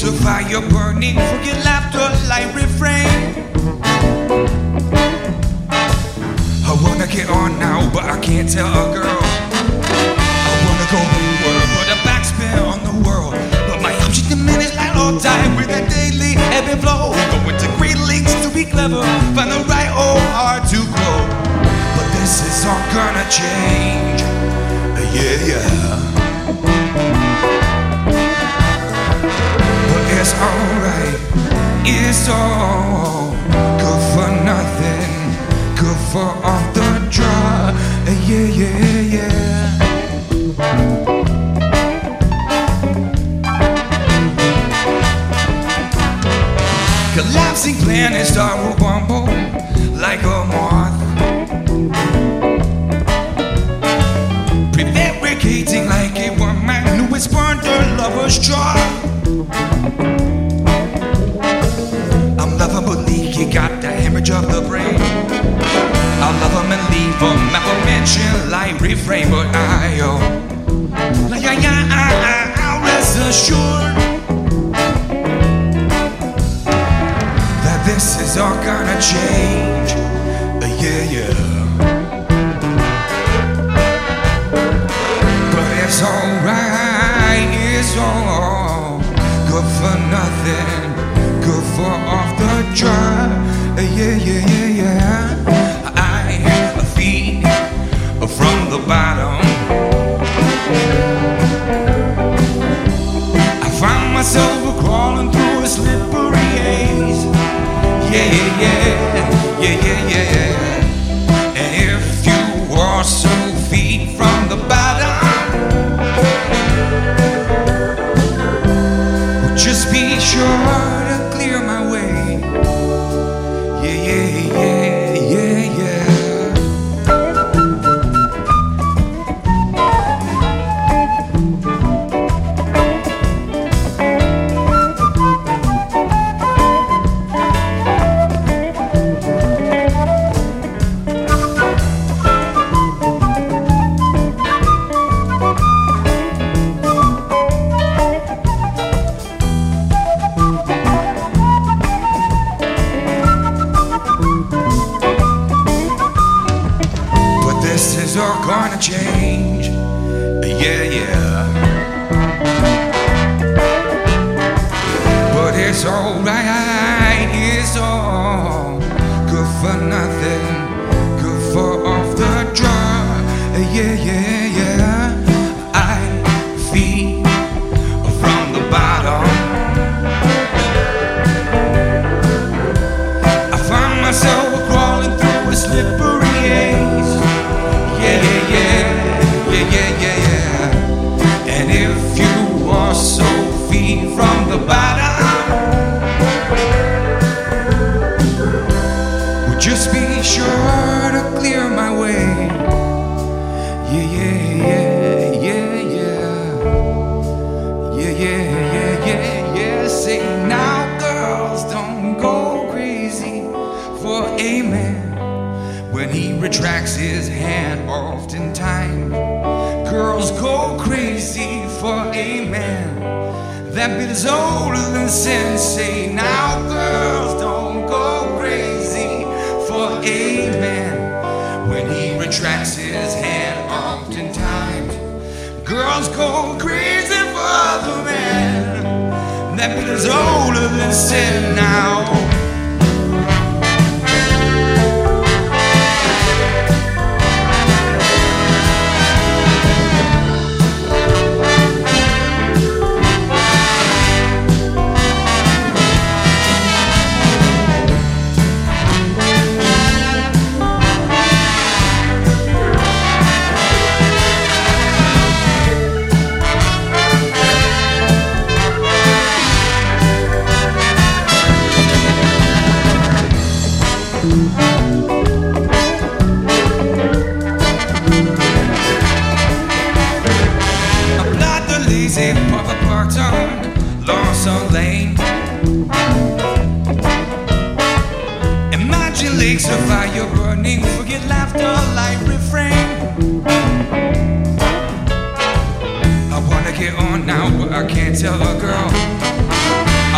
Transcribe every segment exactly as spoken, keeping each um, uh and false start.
a fire burning, forget laughter like refrain. I wanna get on now, but I can't tell a girl. I wanna go forward, put a backspin on the world, but my options diminish like all time with a daily ebb and flow. Going to great lengths to be clever, find the right old heart to grow. But this is all gonna change, yeah, yeah. But it's alright, it's all good for nothing, good for off the draw, yeah, yeah, yeah. Collapsing planets start will bumble like a moth, prevaricating like a woman who has burned her lover's jaw. I'm loving but leaky, got the hemorrhage of the brain. I'll love him and leave him, aforementioned like refrain. But I, oh, like I, I, I, I'll rest assured that this is all gonna change, yeah, yeah. But it's alright, it's all good for nothing, good for off the draw, yeah, yeah, yeah, yeah. I feed from the bottom. I find myself crawling through a slippery haze, yeah, yeah, yeah, yeah, yeah, yeah. And if you also feed from the bottom, just be sure to clear my way, yeah, yeah, yeah, yeah, yeah. This is all gonna change, yeah, yeah. But it's alright, it's all good for nothing, good for off the draw, yeah, yeah, yeah. I feed from the bottom. I find myself crawling through a slippery haze, yeah, yeah, yeah, yeah, yeah, yeah, yeah. And if you also feed from the bottom, well, just be sure to clear my way, yeah, yeah, yeah, yeah, yeah, yeah, yeah, yeah, yeah, yeah. Say now, girls, don't go crazy for a man when he retracts his hand. Oftentimes, girls go crazy for a man that bit is older than sin. Say now, girls, don't go crazy for a man when he retracts his hand. Oftentimes, girls go crazy for the man that bit is older than sin. Now, Lawson Lane. Imagine lakes of fire burning, forget laughter like refrain. I wanna get on now, but I can't tell a girl.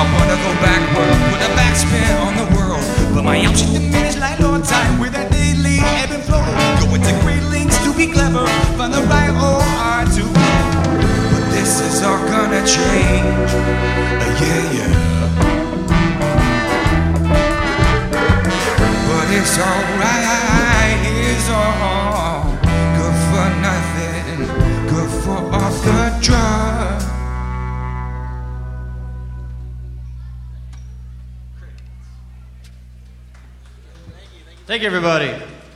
Thank you, everybody.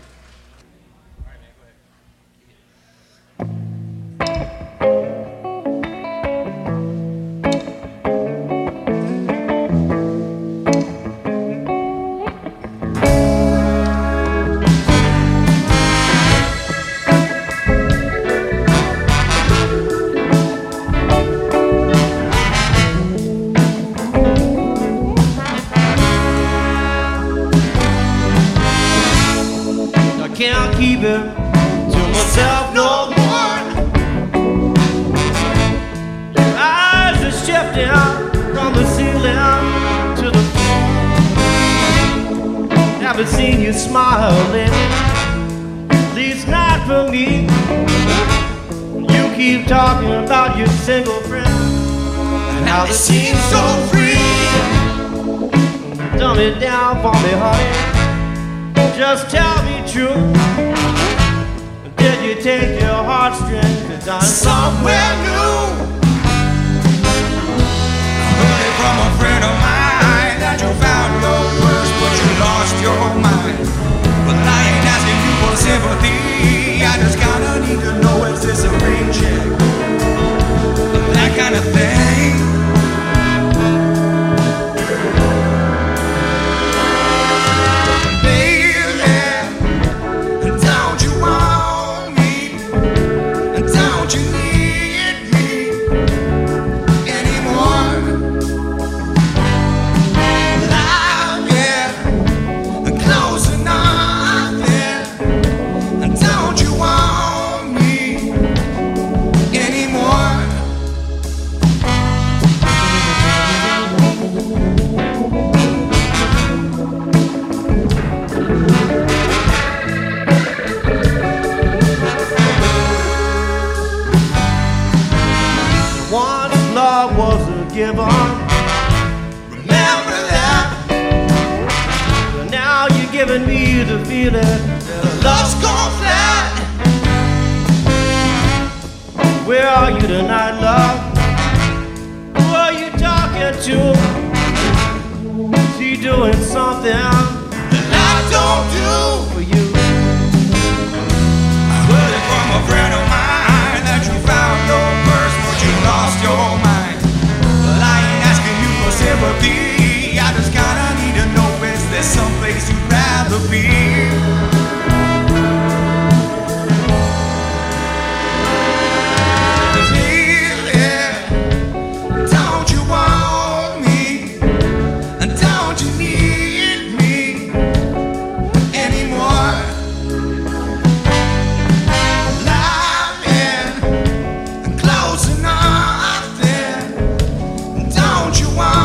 Can't keep it to myself no more. Your eyes are shifting from the ceiling to the floor. Haven't seen you smiling, at least not for me. You keep talking about your single friend and how they seem so free. Dumb it down for me, honey. Just tell me true. Did you take your heartstrings down somewhere new? I heard it from a friend of mine that you found your purse, but you lost your mind. Well, I ain't asking you for sympathy. I just kinda need to know, is this a rain check? That kind of thing. Remember that. But now you're giving me the feeling that love's gone flat. Where are you tonight, love? Who are you talking to? Is he doing something that I don't do for you? I heard it from a friend of mine that you found your purse, but you lost your mind. Sympathy. I just kinda need to know, is there someplace you'd rather be? Don't you want me? And don't you need me anymore? Lying and close enough then. Don't you want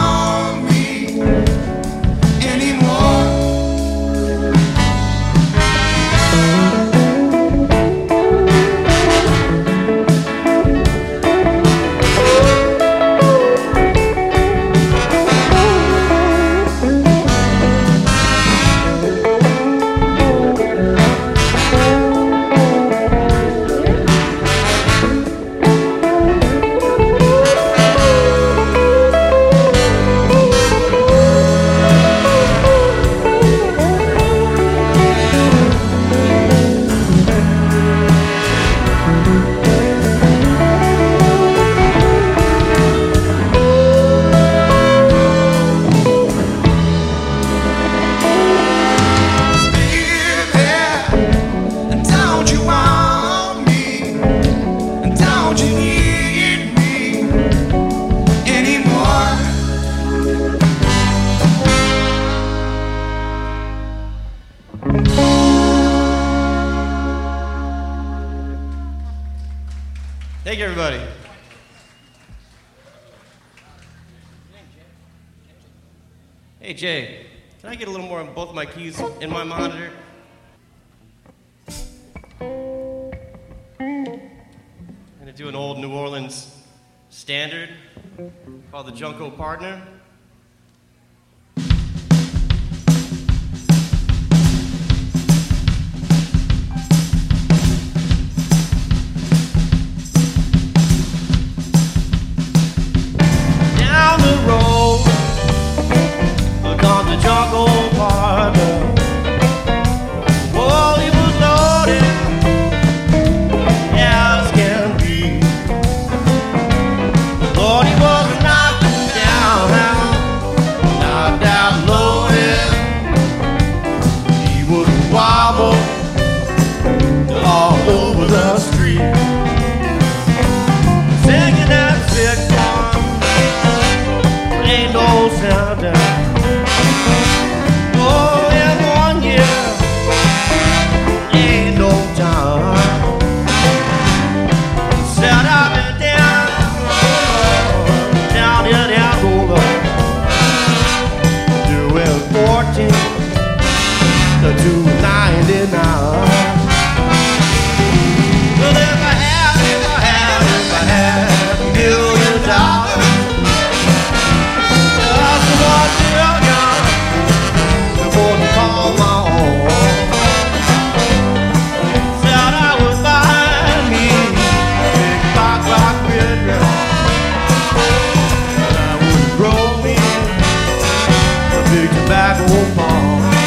Thank you, everybody. Hey, Jay, can I get a little more on both of my keys in my monitor? I'm gonna do an old New Orleans standard called the Junko Partner. Jungle Partner. downtown. Oh, in one year, ain't no time. Said I've been down, down in Angola, doing fourteen to ninety-nine. Well, if I had, if I had, if I had a million dollars, just one million before the call my own. Said I would buy me a big rock, rock river, and I would grow me a big tobacco farm.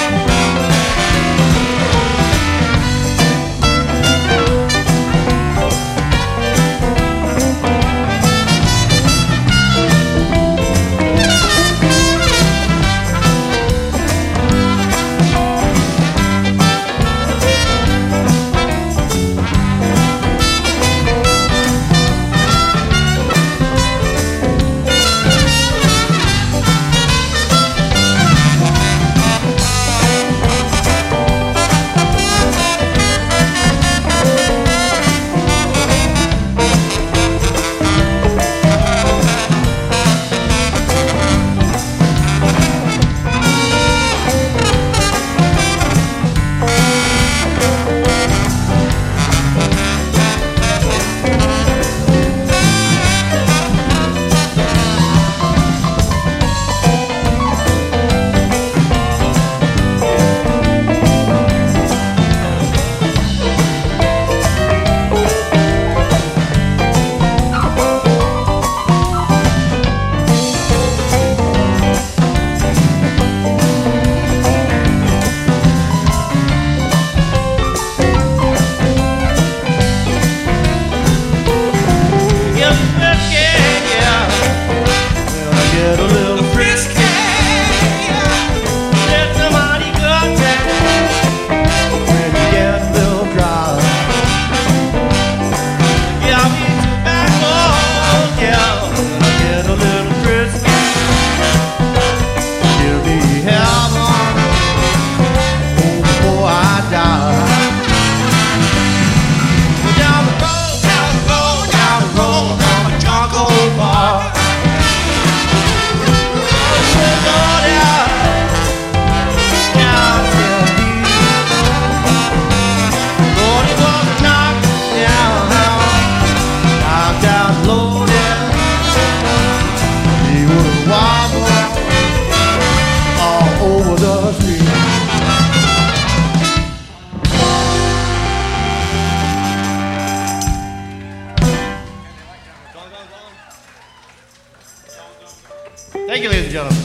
Thank you, ladies and gentlemen.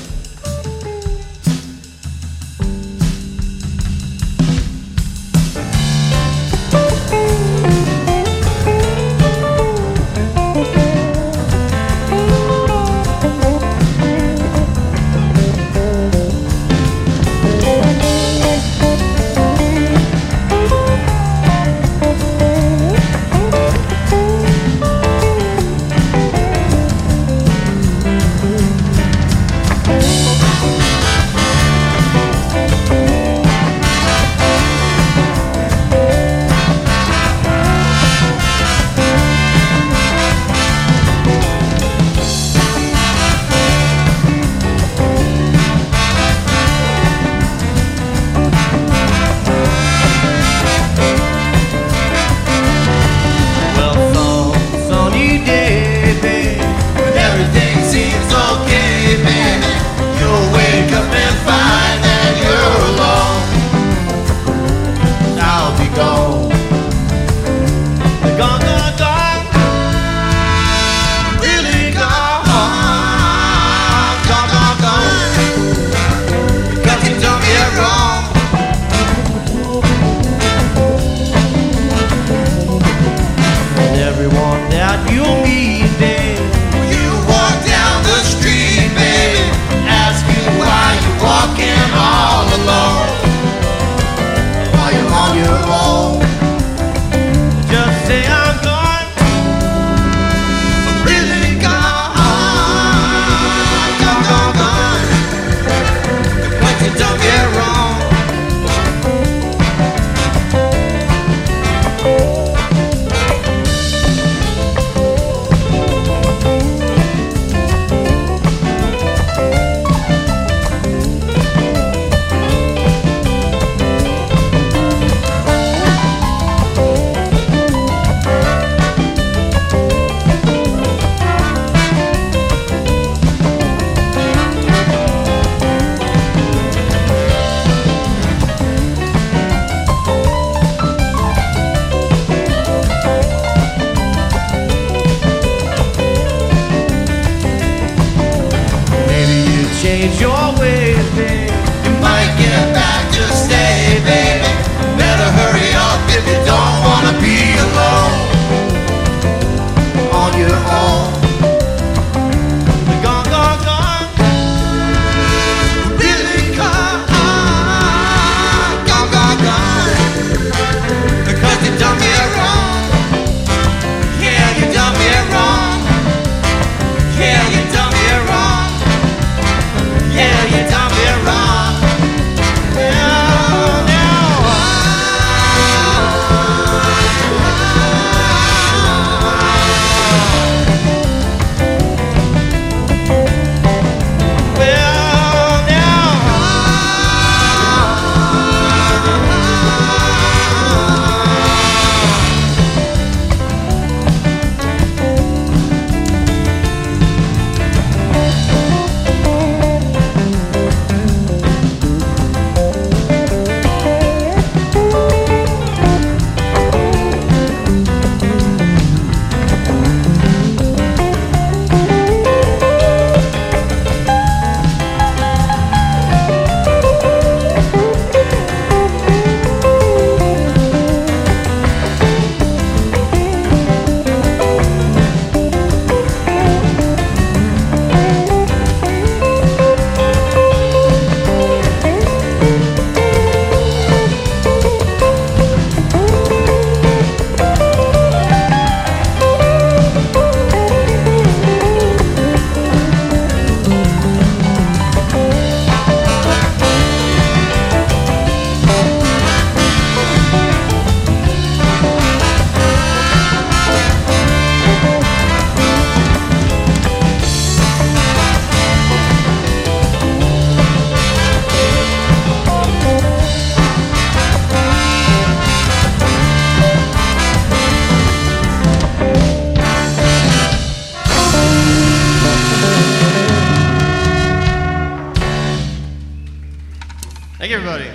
change your ways, babe. You might get back, just stay, baby. Better hurry up if you don't wanna be alone on your own. Gone, gone, gone. Really gone, gone, gone, gone. Because you done me wrong. Yeah, you done me wrong. Yeah, you done me wrong. Yeah, you done me wrong. Now, now. Well, now. Thank you, everybody.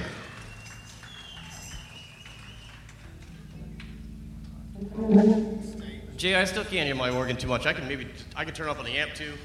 Jay, I still can't hear my organ too much. I can maybe I can turn up on the amp too.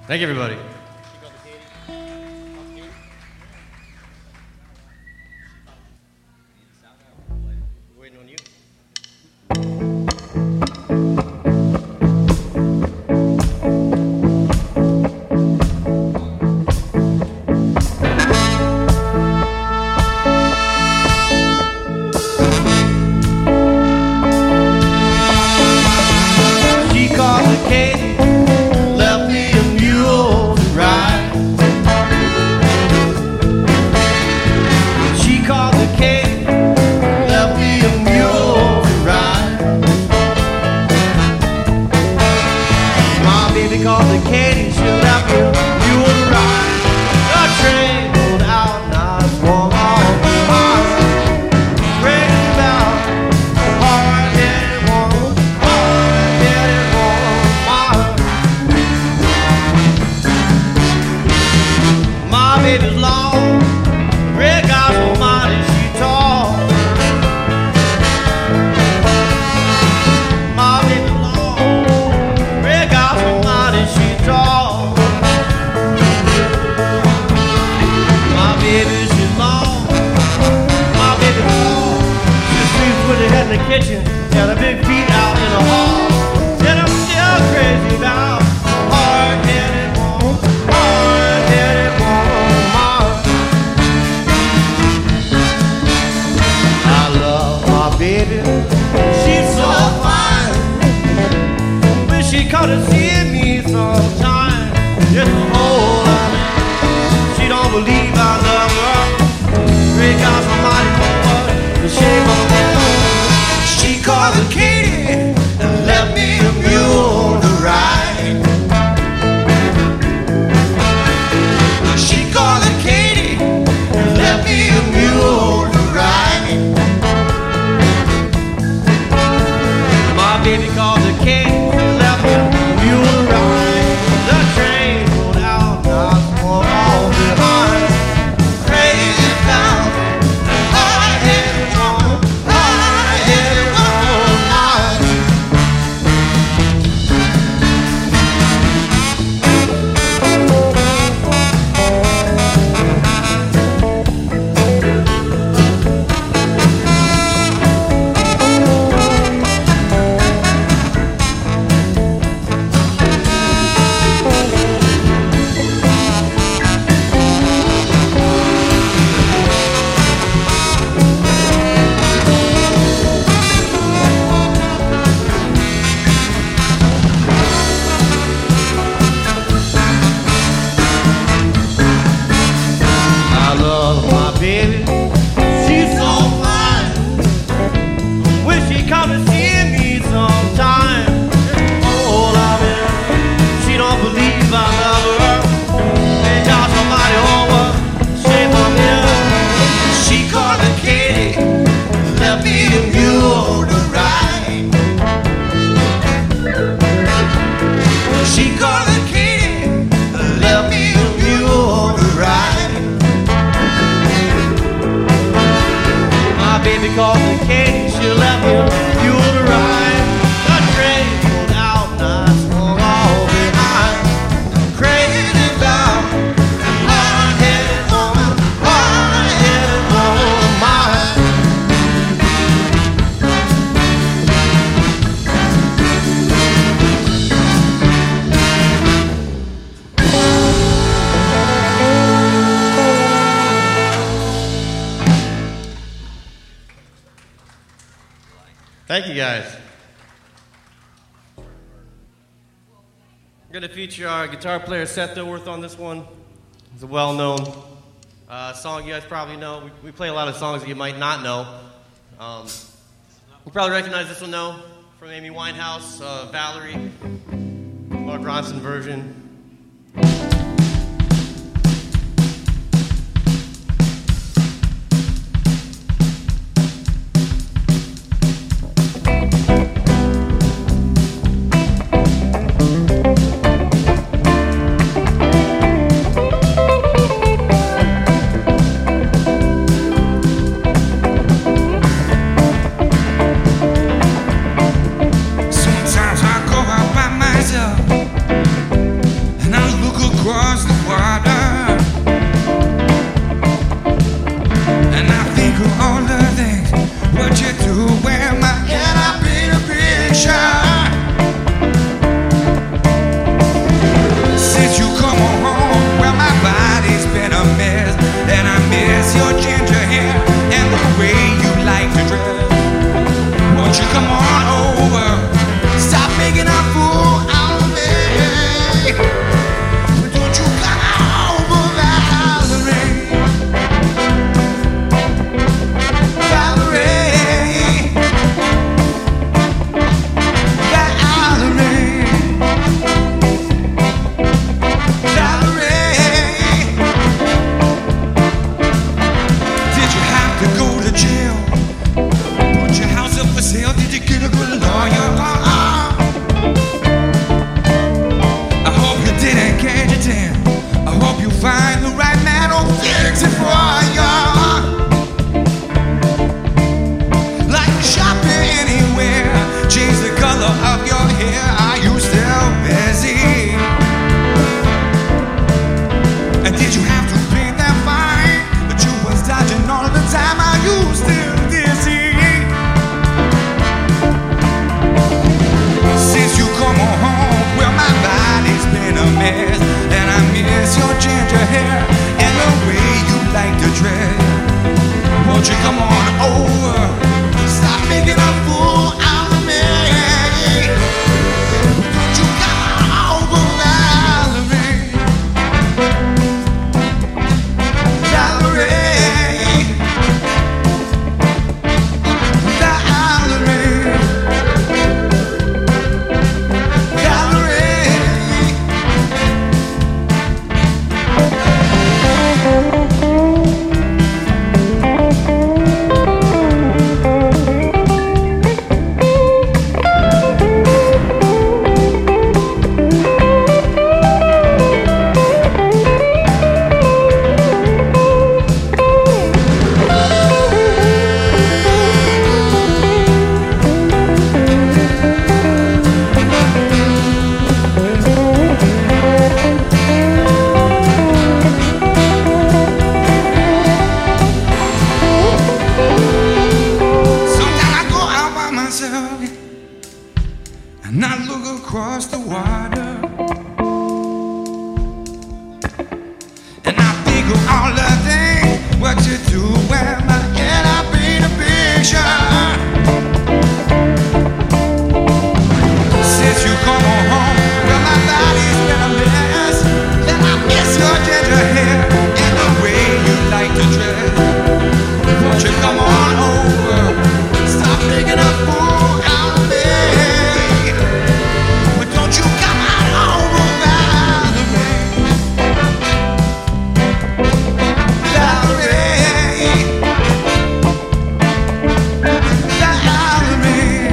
Thank you, everybody. Waiting on you. She called the Katie, left me a mule to ride. She called the Katie, left me a mule to ride. My baby called the Katie, she left me a mule to ride. The train rolled out and I swung off behind. Crazy about hard-headed woman, hard-headed woman. My baby's long, red eyes so mighty she tall. My baby's long, red eyes so mighty she tall. My baby, she's long, my baby's long. She sleeps with her head in the kitchen, got her big feet out in the hall. And I'm still crazy about hard-headed woman, hard-headed woman. I love my baby, she's so fine. Wish she come to see me sometime. Just a whole lot of she don't believe I love her. Great God Almighty, what the shame on me. She called the Katie and left me a mule to ride. She called the Katie and left me a mule to ride. My baby called the Katie and left me a mule to ride. The train rolled out and I swung off behind. Crazy about the hard-headed woman, hard-headed woman. I love my baby, she's so fine. Wish she'd come to see me sometime. Oh, love her, she don't believe I love her. And God Almighty, oh, what shame on me. She called the Katie, left me a mule to ride. She called the Katie, left me a mule to ride. My baby called the Katie, she left me a mule to ride. The train pulled out and I swung all behind. Crazy about a hard-headed woman, hard-headed woman, mine. Thank you, guys. I'm going to feature our guitar player Seth Dilworth on this one. He's a well-known uh, song you guys probably know. We, we play a lot of songs that you might not know. Um, you probably recognize this one, though, from Amy Winehouse, uh, Valerie, Mark Ronson version. Sometimes I go out by myself. across the water, and I think of all the things what you do when my head I paint a picture. Since you come on home, well my body's been a mess, then I miss your ginger hair and the way you like to dress. Won't you come on over, stop making a fool out of me. But don't you come on over, Valerie, Valerie, Valerie,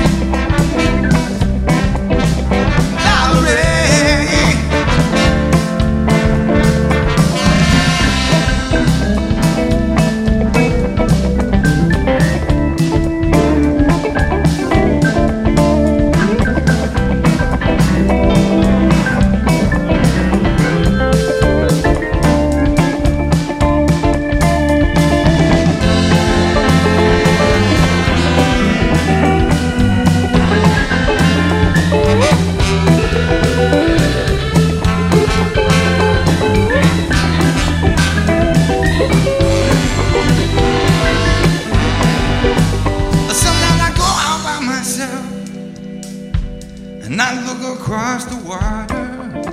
and I look across the water,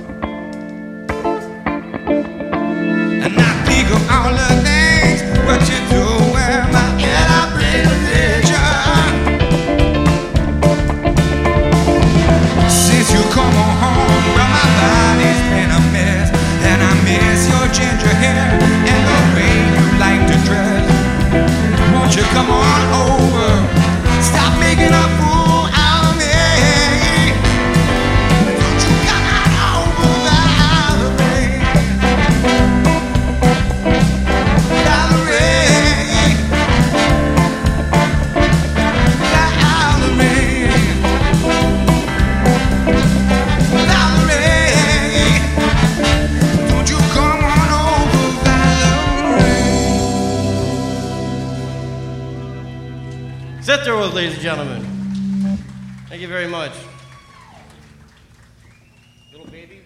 and I think of all the things what you do when my head I bring a picture. Since you come on home, well my body's been a mess, and I miss your ginger hair and the way you like to dress. Won't you come on over, stop making a fool out of me. Sit there with, ladies and gentlemen. Thank you very much. Little baby?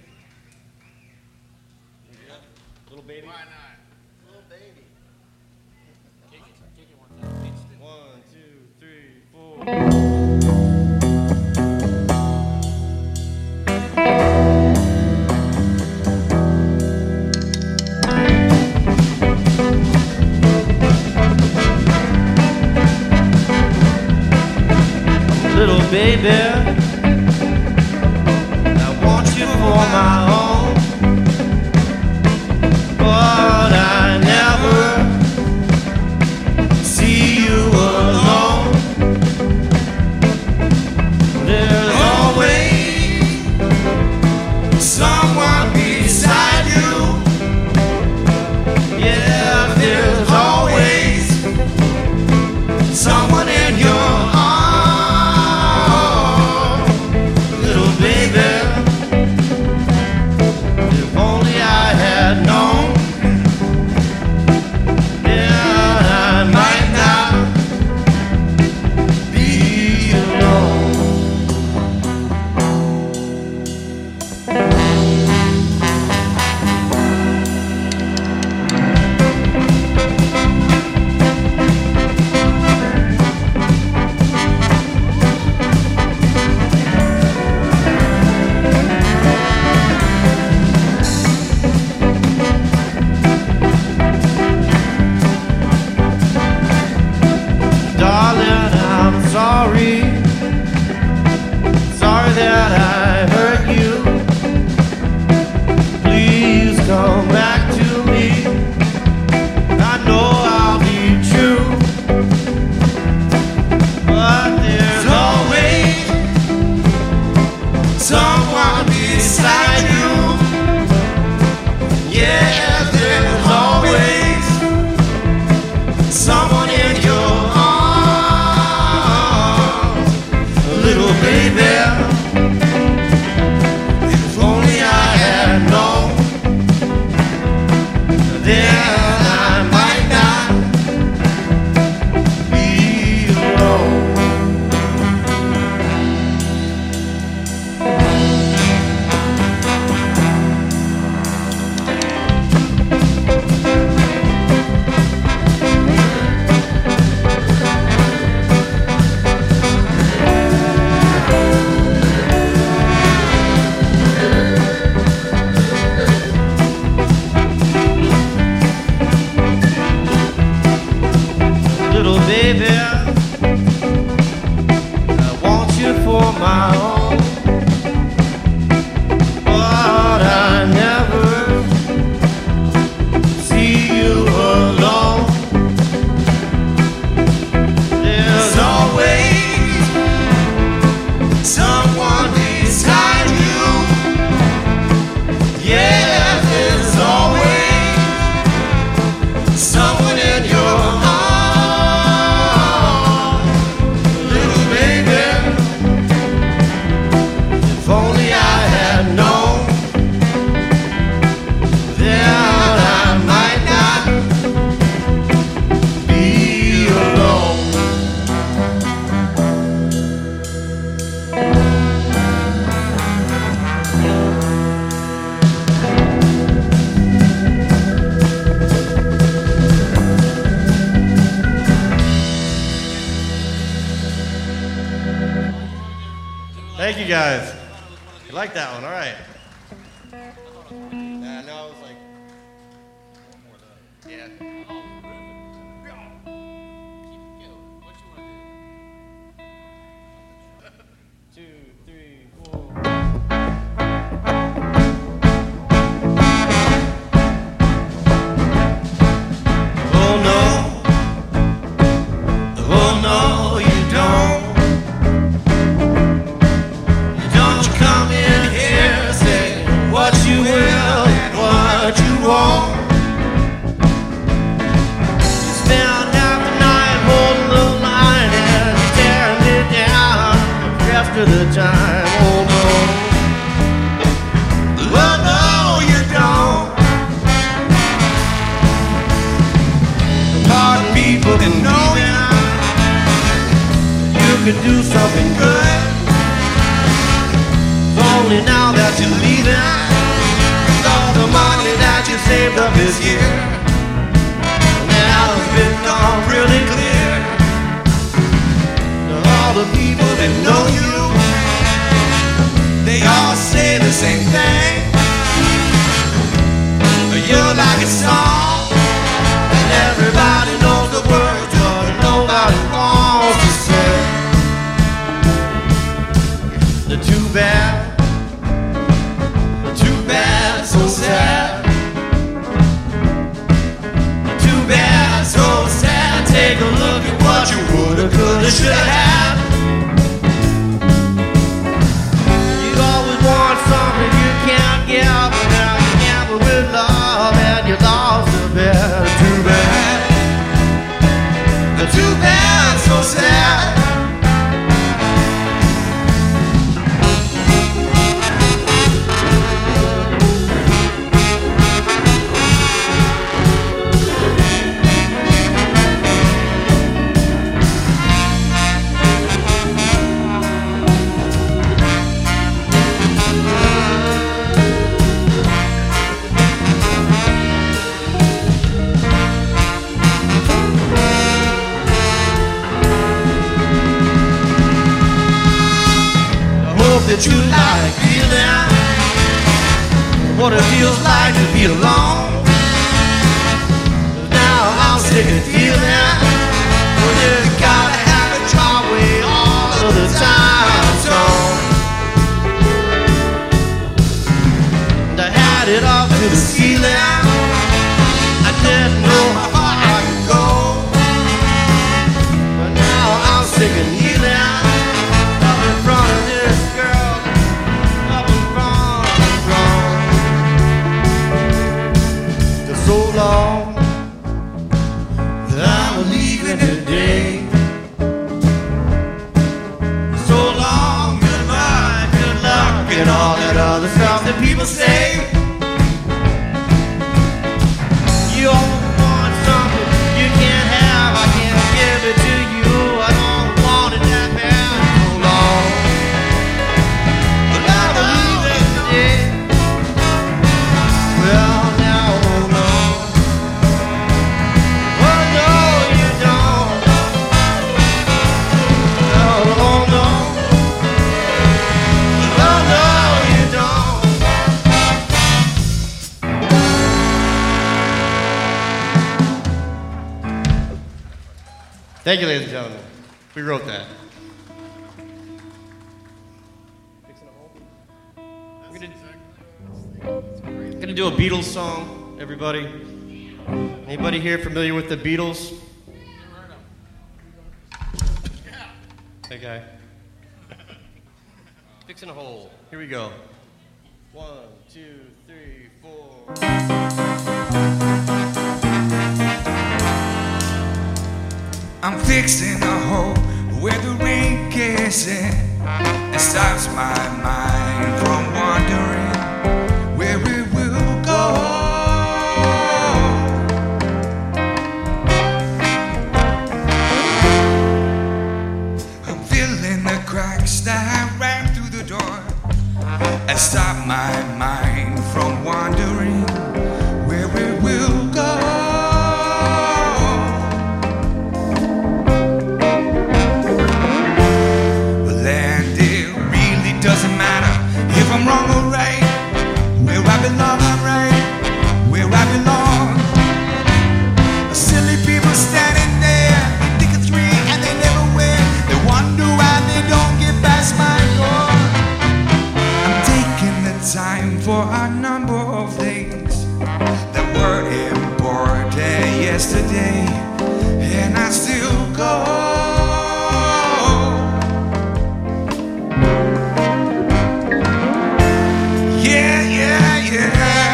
Yeah. Little baby? Why not? Little baby. Kick it, kick it one time. One, two, three, four. Little baby, I want you for my own, but I never see you alone. There's always someone beside you. Yeah, there's always someone in your arms. Sorry, sorry that I hurt you. Please come back to me. I know I'll be true, but there's always someone beside you. Yeah, there's always someone in your arms. Little baby, if only I had known, then I might not be alone. guys. You like that one? All right. Yeah, no, it was like, yeah. Two, three, four. Oh no, oh no, you don't. Don't you come in here saying what you will and what you won't. You spend half the night holding the line and tearing me down the rest of the time. Oh no, oh no, you don't. A lot of people that know you, you could do something good. Only now that you're leaving, all the money that you saved up this year now it's become really clear to all the people that know you. They all say the same thing. You're like a song, and everybody knows the words, but nobody wants to sing. The too bad. Too bad, so sad. Too bad, so sad. Take a look at what you woulda, coulda, shoulda had. You always want something you can't give, but now you gamble with love and you lost the bet. Too bad. Too bad, so sad. That you like feeling what it feels like to be alone. Now I'm sick of feeling when you gotta have it your way all of the time. So I had it up to the ceiling. I didn't know how far I could go, but now I'm sick of kneeling up in front of this girl. So long that I'm leaving today. So long, goodbye, good luck, and all that other stuff that people say. You always want something you can't have. I can't give it to you. I don't want it that bad. So long, but I'm leaving today. Well, now, oh no. Thank you, ladies and gentlemen. We wrote that. I'm gonna do a Beatles song, everybody. Anybody here familiar with the Beatles? Hey, guy. Fixing a hole. Here we go. One, two, three, four. I'm fixing a hole where the rain gets in and stops my mind from wandering where it will go. I'm filling the cracks that ran through the door and stop my mind from wandering where it will go. Doesn't time for a number of things that were important yesterday, and I still go. Yeah, yeah, yeah.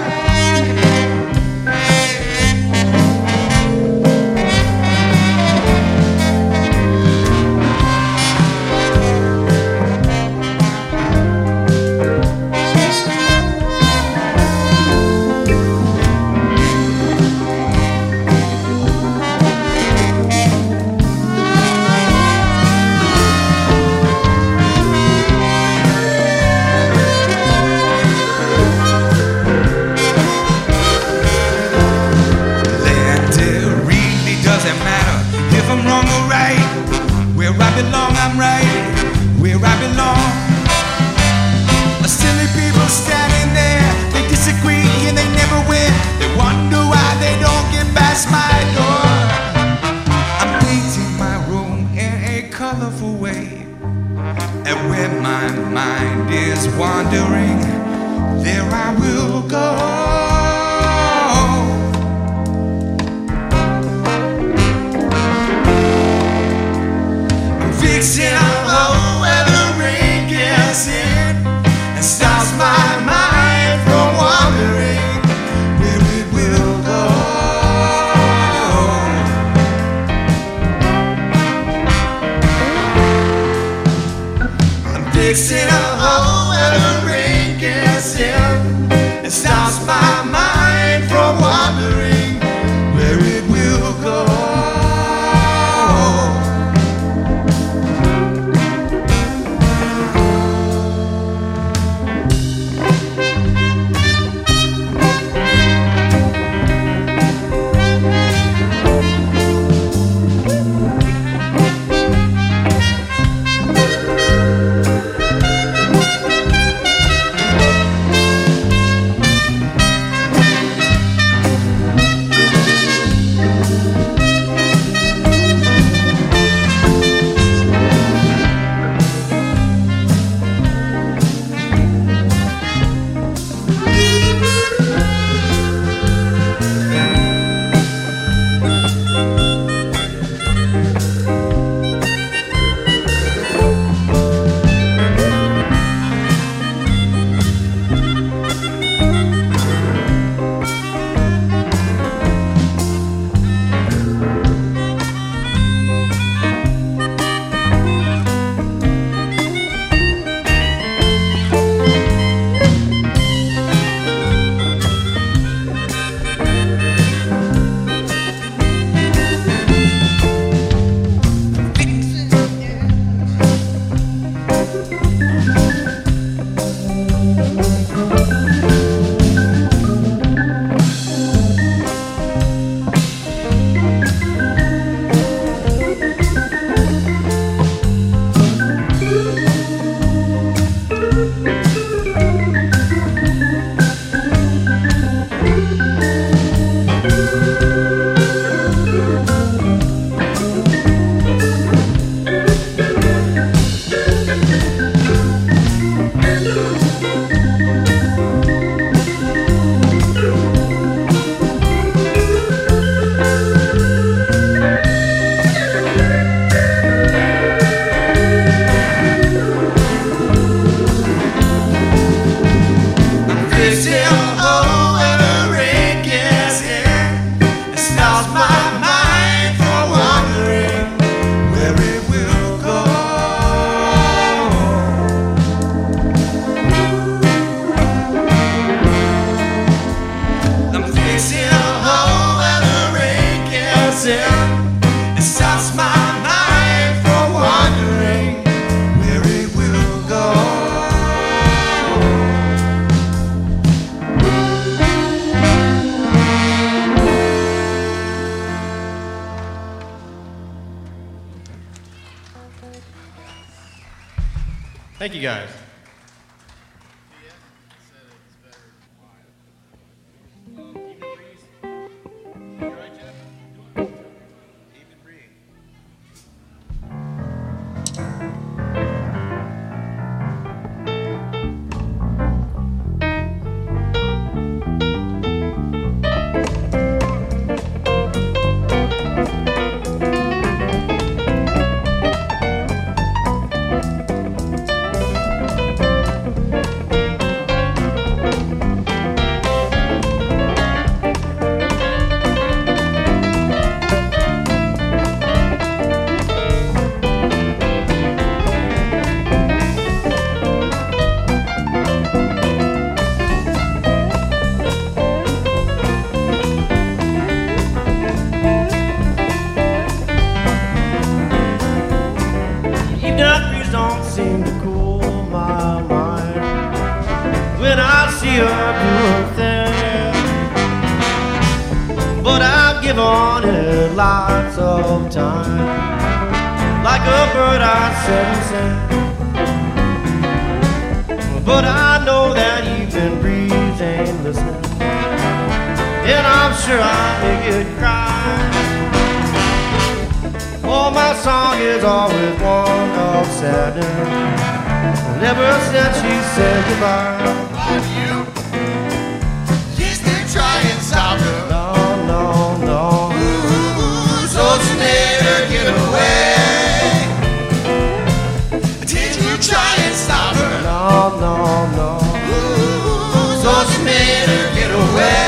Where I belong, I'm right where I belong. Silly people standing there, they disagree and they never win. They wonder why they don't get past my door. I'm painting my room in a colorful way, and where my mind is wandering, there I will go. Fixing a hole where the rain gets in and stops my mind from wandering where it will go. I'm fixing a hole where the rain gets in and stops my mind from wandering where it will go. Thank you guys. when I see her do her thing. But I've given it lots of time, like a bird I sit and sing. But I know that evening breeze ain't listening, and I'm sure I make it cry. Oh, my song is always one of sadness, ever since she said goodbye. Why do you? You still try and stop her? No, no, no. Ooh, so she made her get away. Did you try and stop her? No, no, no. Ooh, so she made her get away.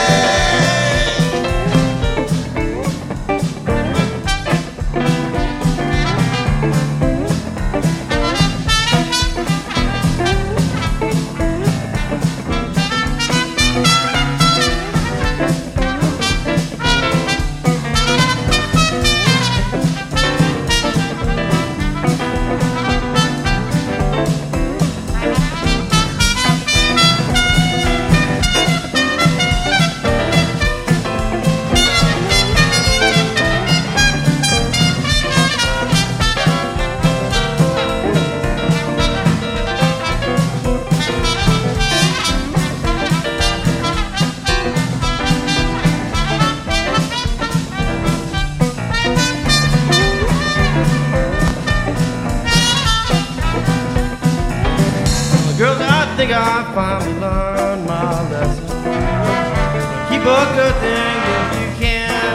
Girls, I think I finally learned my lesson. Keep a good thing if you can.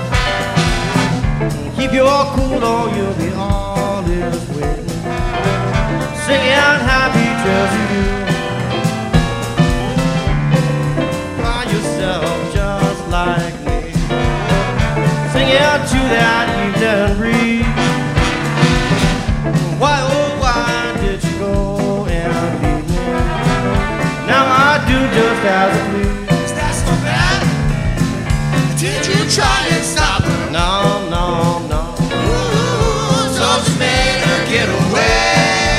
Keep your cool or you'll be all is waiting, singing happy just you. Find yourself just like me, singing to that evening breeze. Why, oh, why did you go and leave me? Now I do just as I please. Is that so bad? Did you try and stop her? No, no, no. Ooh, so she made her get away.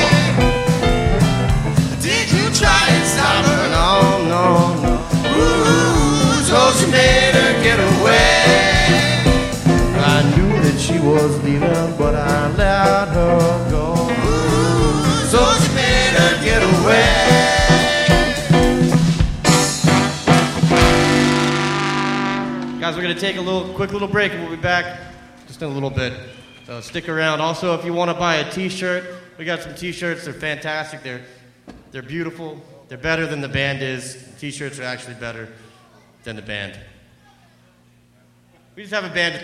Did you try and stop her? No, no, no. Ooh, so she made her get away. I knew that she was leaving, but I let her go. Ooh, so she made her get away. Guys, we're going to take a little quick little break and we'll be back just in a little bit. So stick around. Also, if you want to buy a t-shirt, we got some t-shirts. They're fantastic. They're they're beautiful. They're better than the band is. T-shirts are actually better than the band. We just have a band.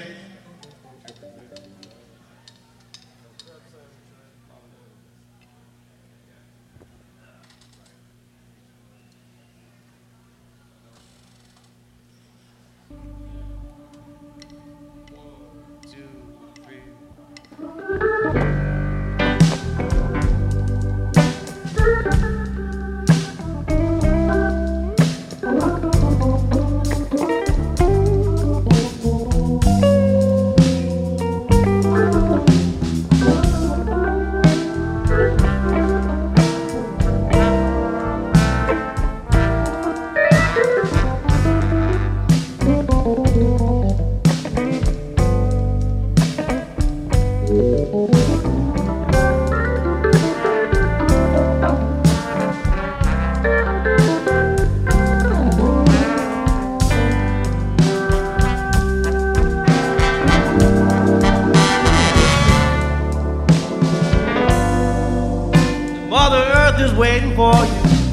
Mother Earth is waiting for you.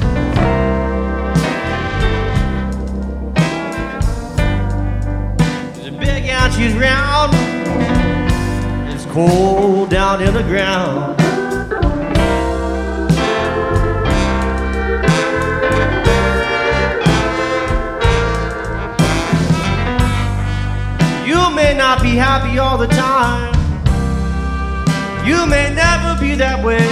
She's big and she's round. It's cold down in the ground. You may not be happy all the time. You may never be that way.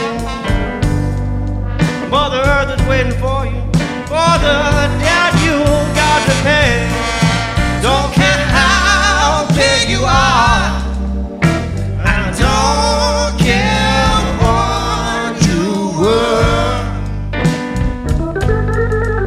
Mother Earth is waiting for you, for the debt you got to pay. Don't care how big you are, and don't care what you were.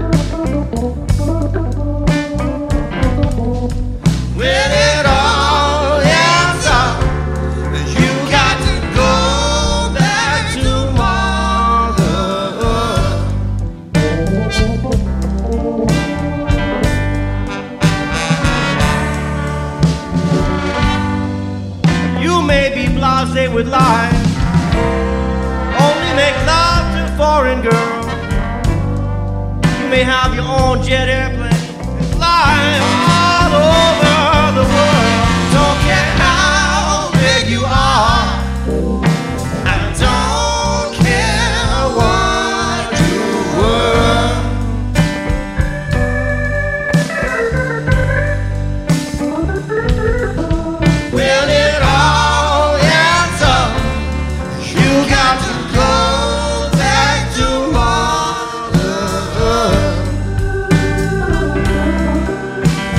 You may be blasé with life, only make love to foreign girls. You may have your own jet airplane and fly all over the world. Don't care how big you are, I don't care what you were. When it all adds up, you got to go back to mother.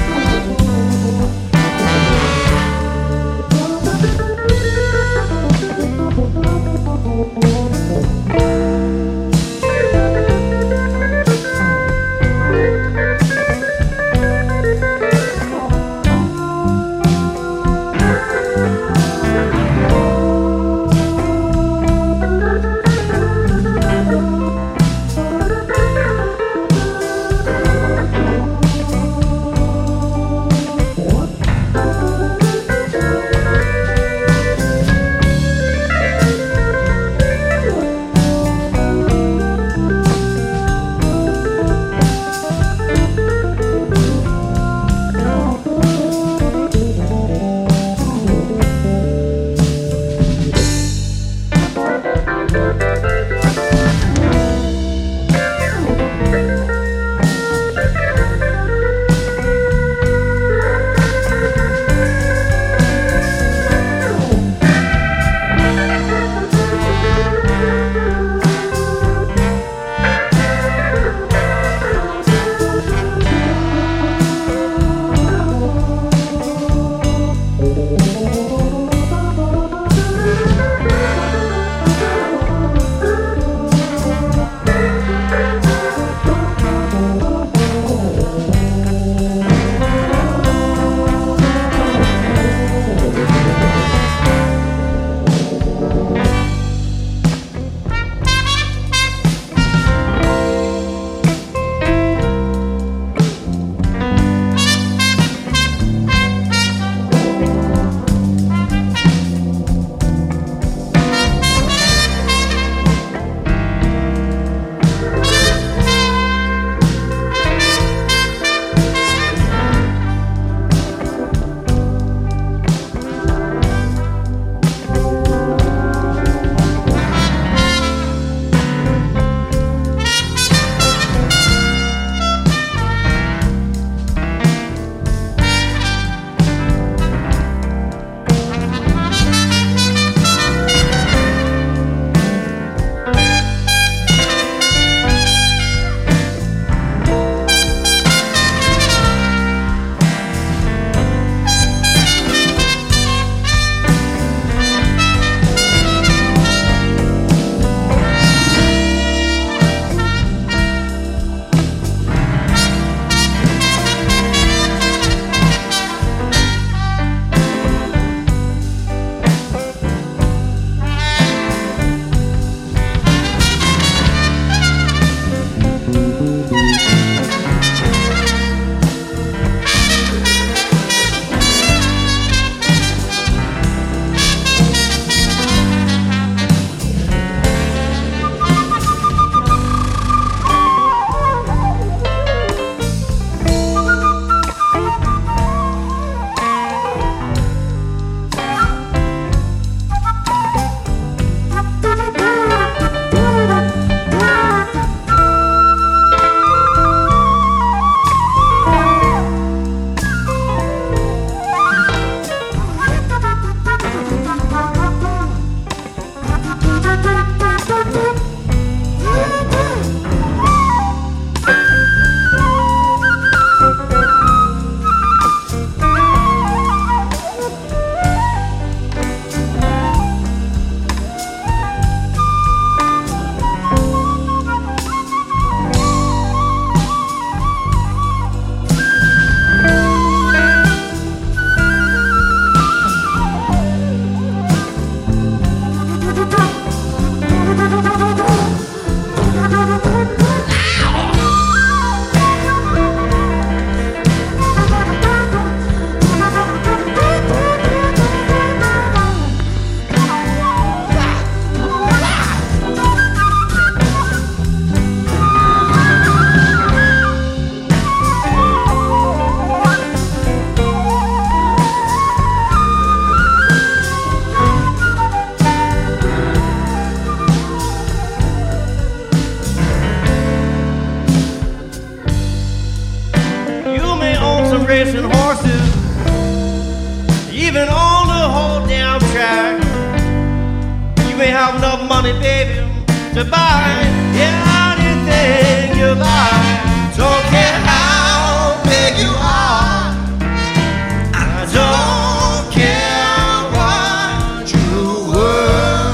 racing horses, even on the whole damn track. You may have enough money, baby, to buy anything you like. Don't care how big you are, I don't care what you were.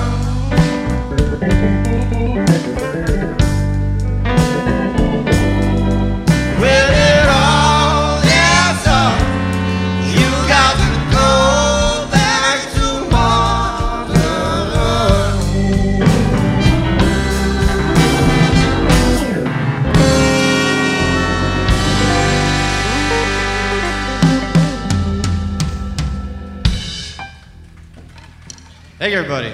When it all adds up, you got to go back to mother. Hey, everybody.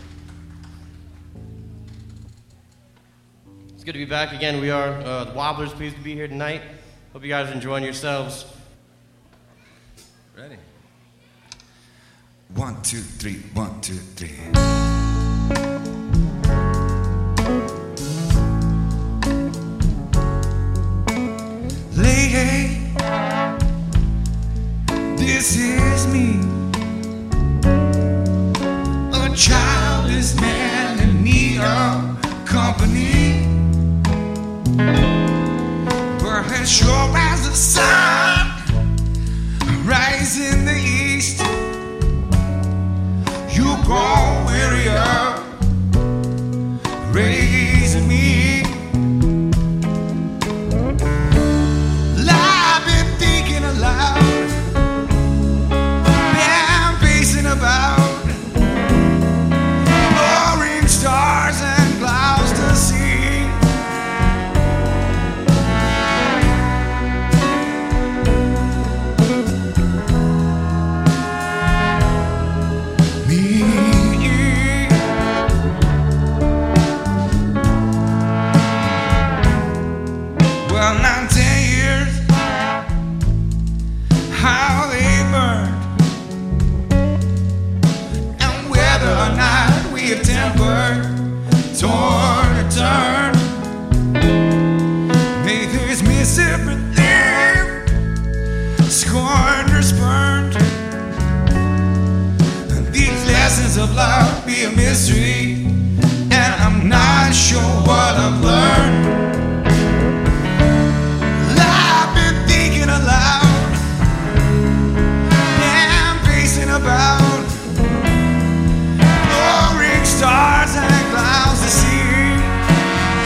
It's good to be back again. We are uh, the Wobblers, pleased to be here tonight. Hope you guys are enjoying yourselves. Ready? One, two, three, one, two, three. Lady, this is me, a childless man in need of company. But as sure as the sun rise in the east, you go weary of raising me. I've been thinking aloud, been pacing about, orange stars and clouds to see. Well, now ten years, how they burned, and whether or not we have tempered, torn or turned, may this miss everything, scorned or spurned, and these lessons of love be a mystery, and I'm not sure what I've learned. Aloud and pacing about, orange stars and clouds to see.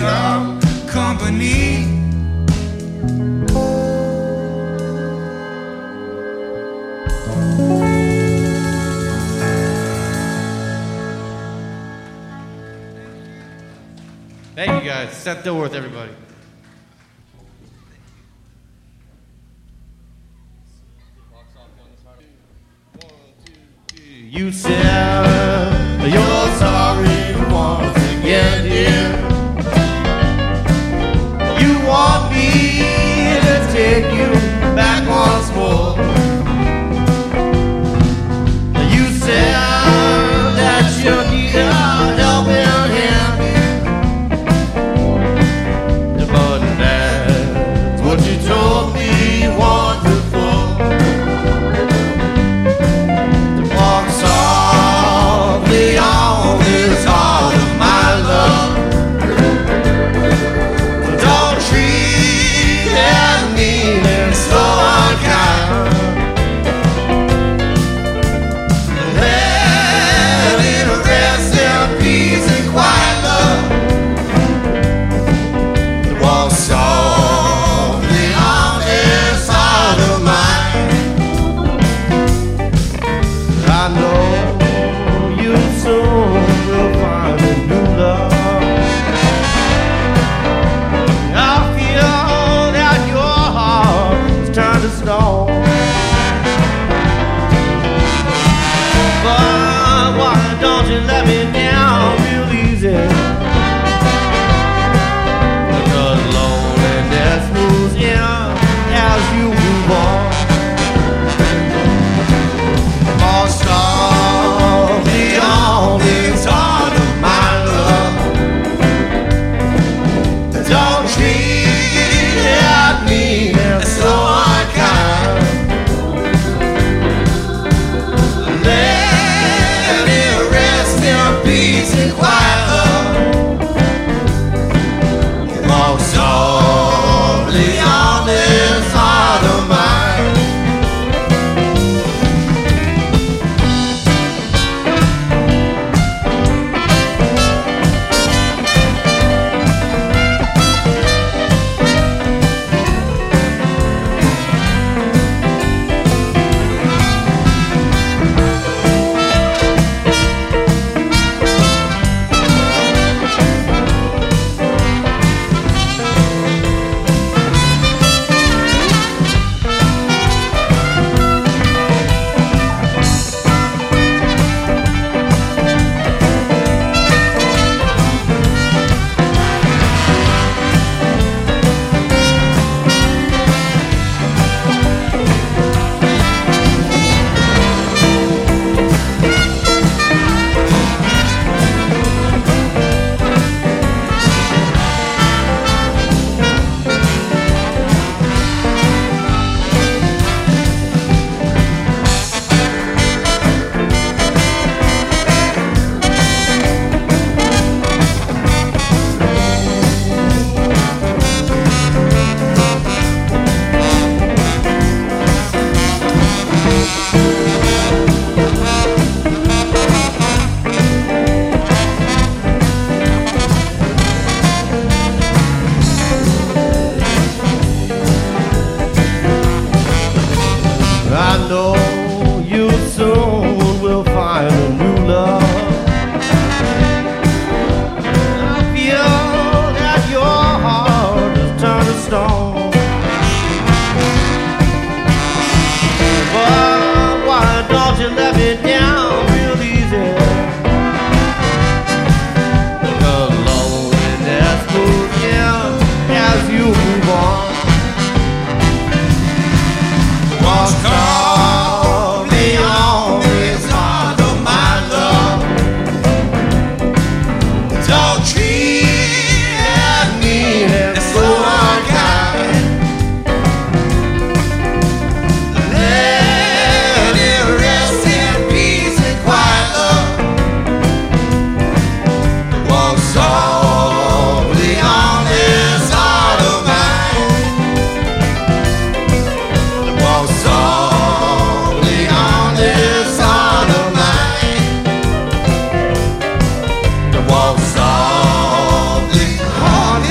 of company. Thank you guys. Seth Dilworth, everybody. You said you're sorry once again, dear. You want me to take you back once more. You said that you need a helping hand, but that's what you told me once before. To walk softly on this heart of my love. Don't treat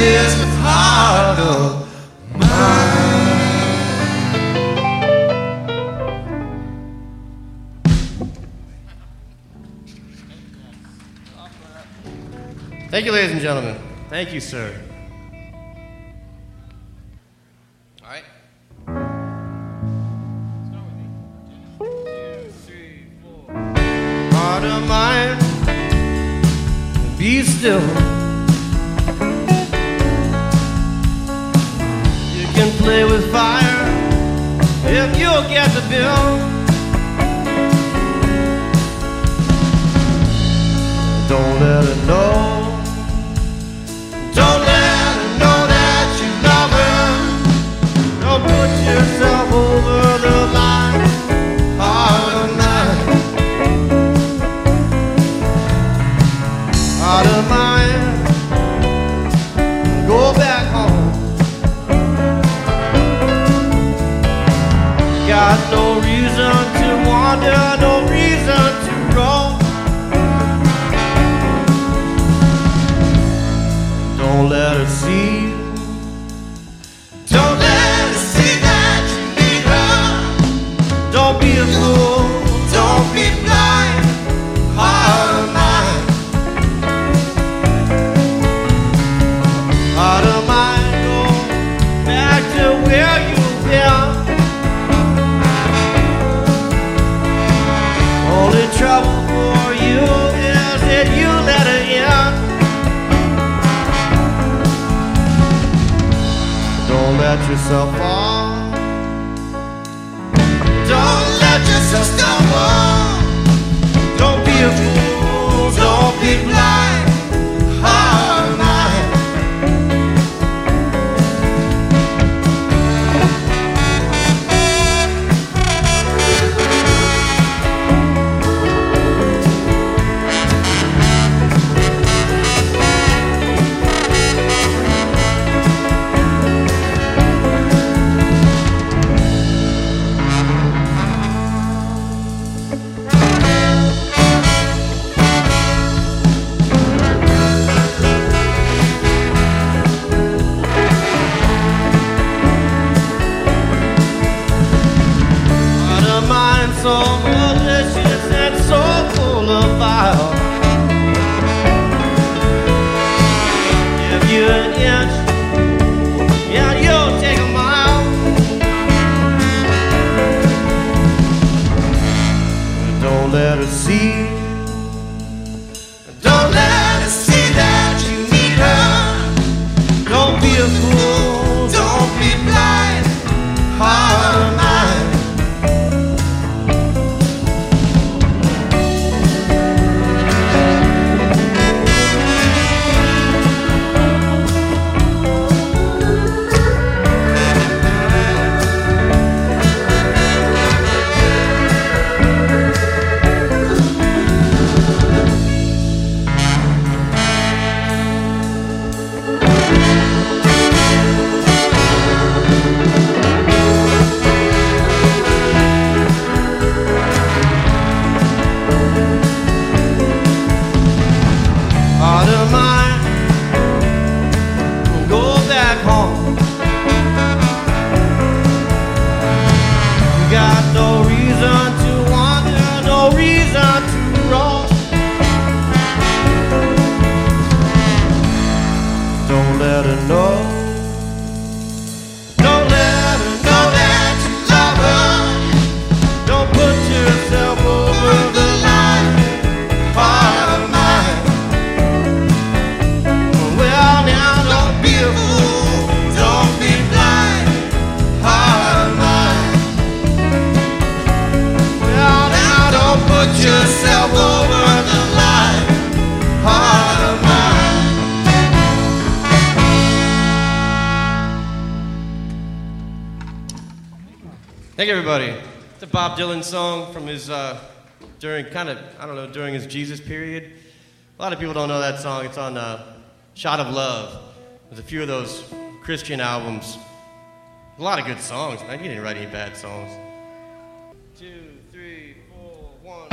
this heart of mine. Thank you, ladies and gentlemen. Thank you, sir. All right. Start with me. Two, three, four. Heart of mine, be still. You can play with fire if you'll get the bill. Don't let her know. Don't let her know that you love her. Don't put yourself over the line. Heart of mine, heart of mine, go back home. Got no reason to wander, no reason to roam. Don't let her see. Don't let her see that you need her. Don't be a fool. Don't be blind. Heart of mine, heart of mine, go back to where you've been. Only trouble for you is that you let her in. Don't let yourself fall. Don't let yourself stumble. Don't be a fool. Don't be blind. Heart of mine. So malicious and so full of vile. Give you an inch, yeah, you'll take a mile. Don't let her see. Don't let her see that you need her. Don't be a fool. Don't be blind. Heart of mine. Heart of mine, go back home. You got no reason to wander, no reason to roam. Don't let her know. Don't let her know that you love her. Don't put yourself over the line. Heart of mine. Well, now don't be a fool. Don't be blind. Heart of mine. Well, now don't put yourself over the line. Heart of mine. Thank you, everybody. It's a Bob Dylan song from his, uh, during kind of, I don't know, during his Jesus period. A lot of people don't know that song. It's on uh, Shot of Love. There's a few of those Christian albums. A lot of good songs, man. He didn't write any bad songs. Two, three, four, one.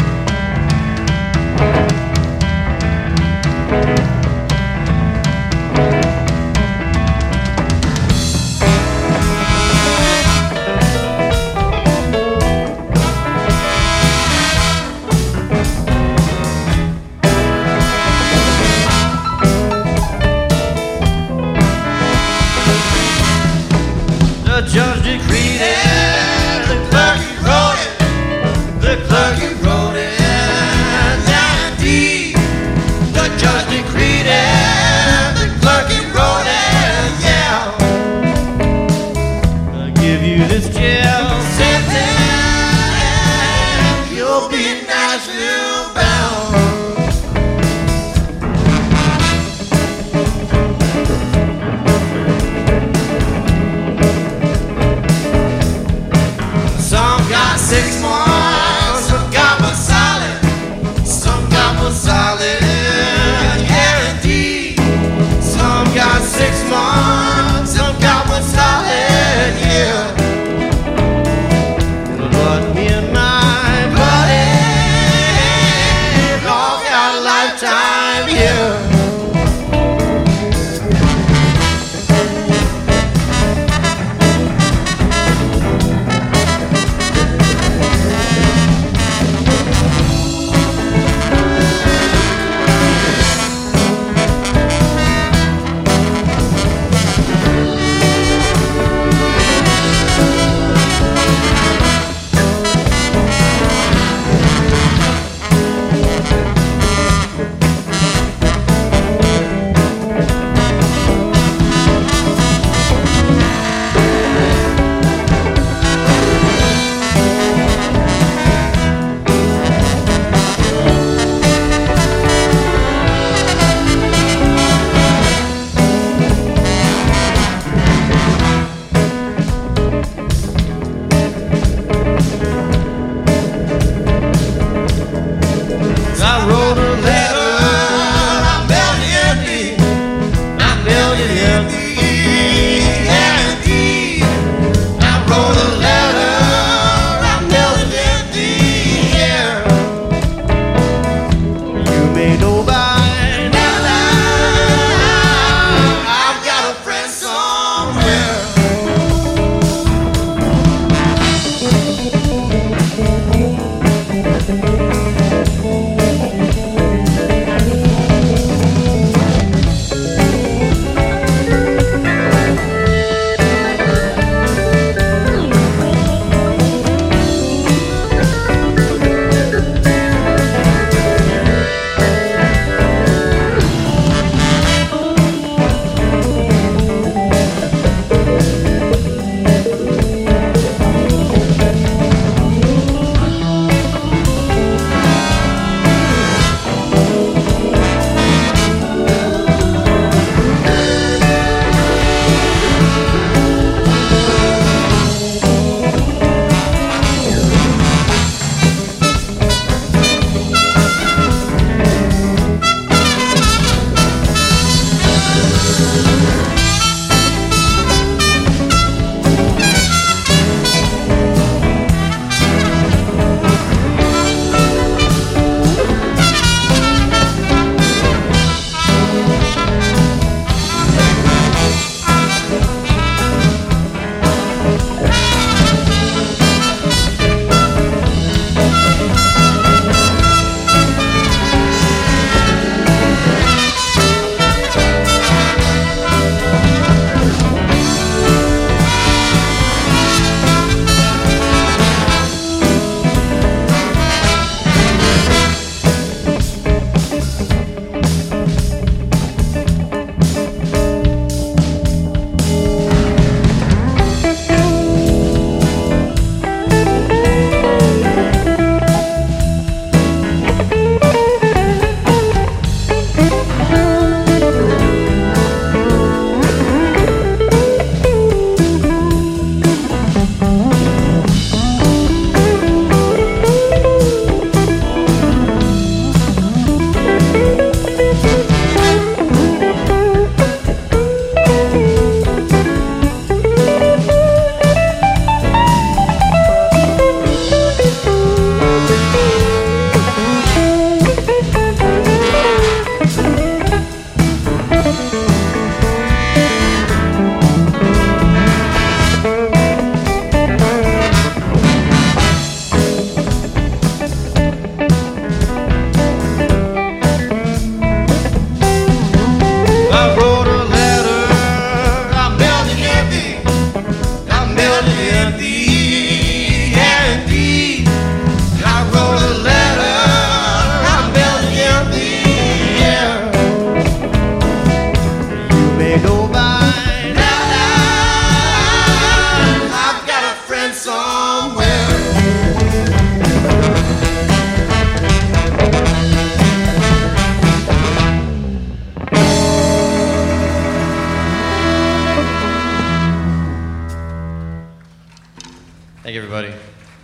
Thank you, everybody.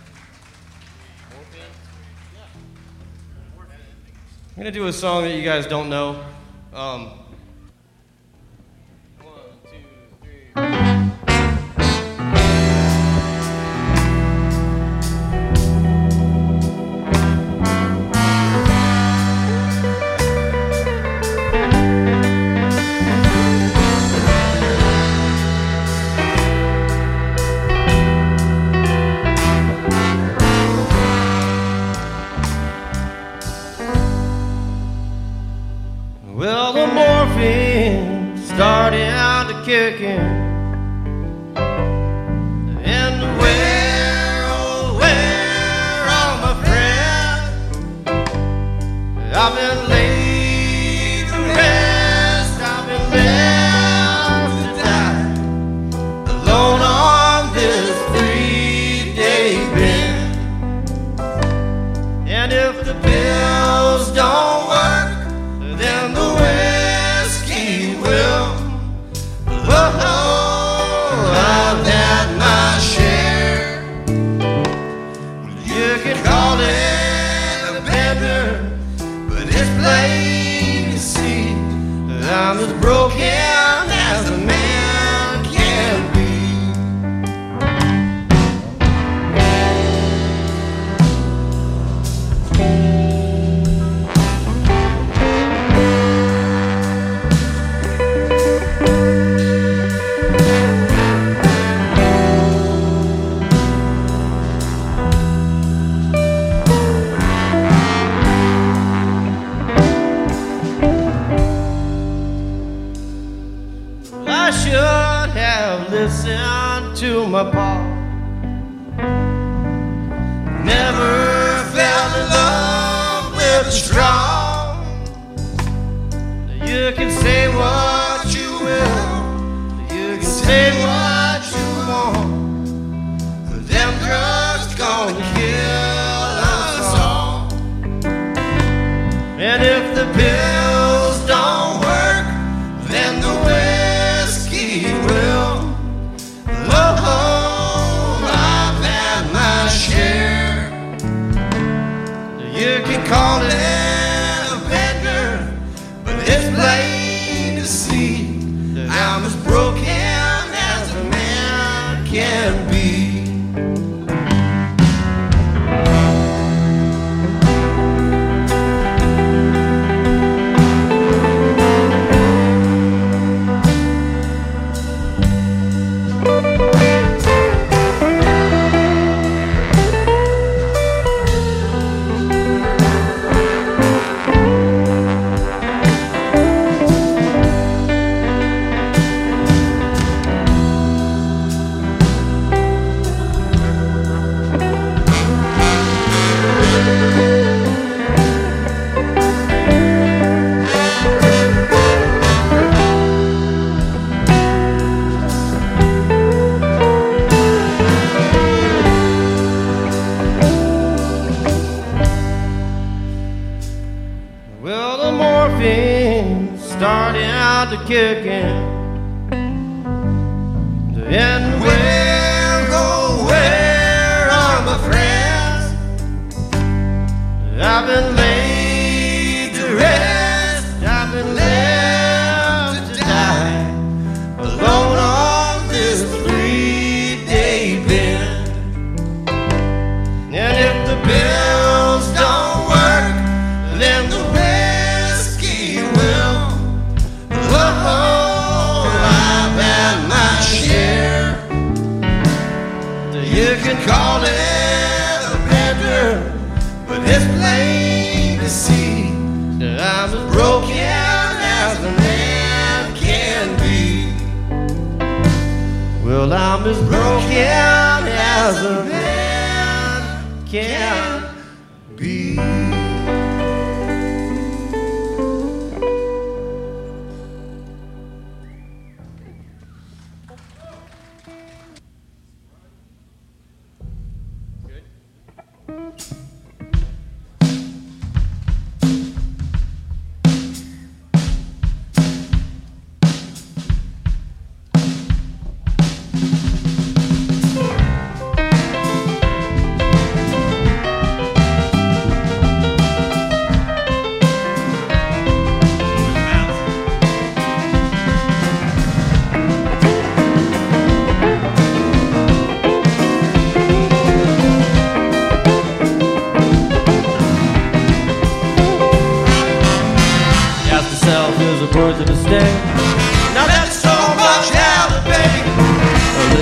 I'm gonna do a song that you guys don't know. Um, Well, the morphine started out to kicking, and where, oh, where are my friends? I've been laid to rest, I've been left to die, alone on this three-day bend. And if the pills don't work, then the whiskey will. Oh, I've had my share. You can call it a bender, but it's plain to see that I'm as broken as a man can be. I should have listened to my pa. Never fell in love with a straw. You can say what you will, you can say what you want, but them drugs gonna kill us all. And if the pills don't work, then the whiskey will. Oh, I've had my share. You can call it a bender, but it's plain to see that I'm as broken as a man can be. Well, the morphine started out to kicking, and where, oh, where are my friends? I've been laid to rest, I've been left to die, alone on this three-day bend. And if the pills don't work, then the whiskey will. Oh, I've had my share. You can call it a bender, but it's plain to see that I'm as broken as a man can be. Well, I'm as broken as a man can be.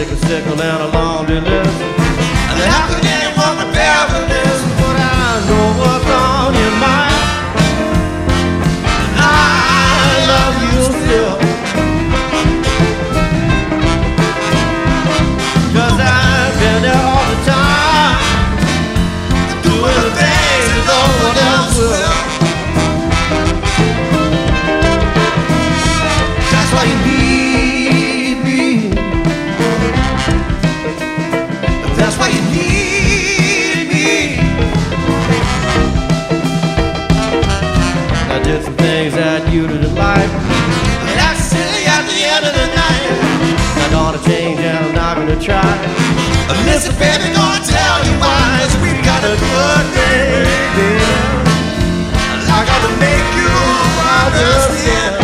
take a sickle and a laundry list. And how could anyone prepare for this? But I know what's on your mind. And I love you still. Cause I've been there all the time, doing the things that no one else will. That's why you need me. That's why you need me. I did some things that you didn't like, but that's silly at the end of the night. I don't want to change and I'm not gonna try. Listen, baby, gonna tell you why. Cause we got a good baby. I gotta make you understand.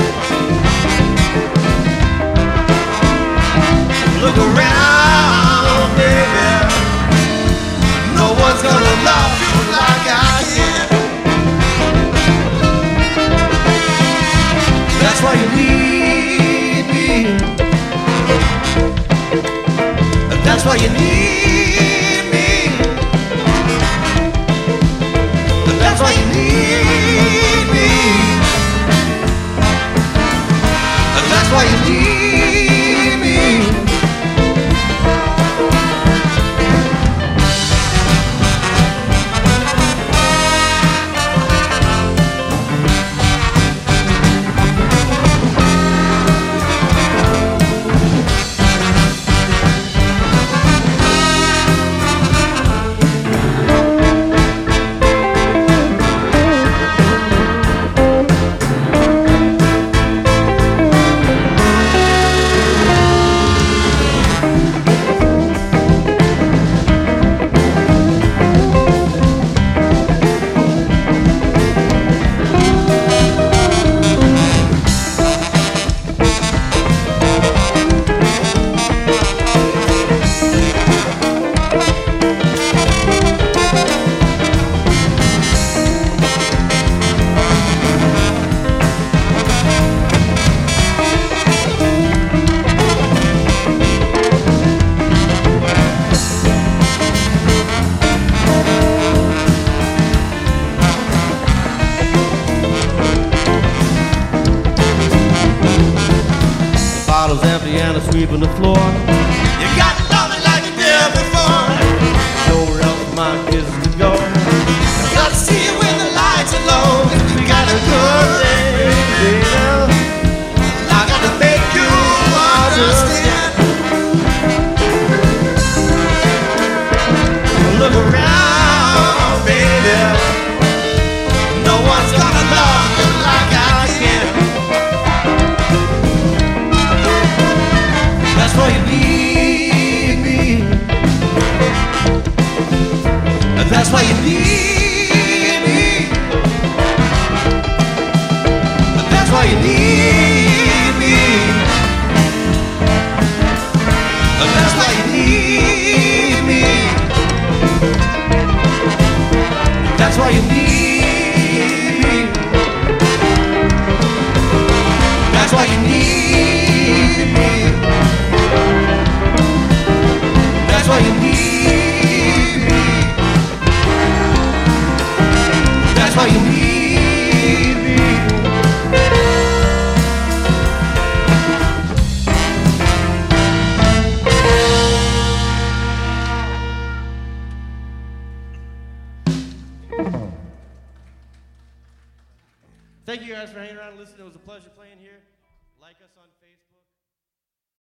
Look around, baby. No one's gonna love you like I can. That's why you need me. That's why you need me. That's why you need me. That's why you need me. Sweeping the floor. You got to love it like you did before. Nowhere else for my kisses to go. I gotta see you when the lights are low. We got a good thing, baby. I gotta make you understand. Look around, baby. No one's gonna love you like I can. That's why you need me. That's why you need me. That's why you need me. That's why you need me. That's why you need me. That's why you need me. That's why you need me. That's why you need me. Thank you guys for hanging around and listening. It was a pleasure playing here. Like us on Facebook.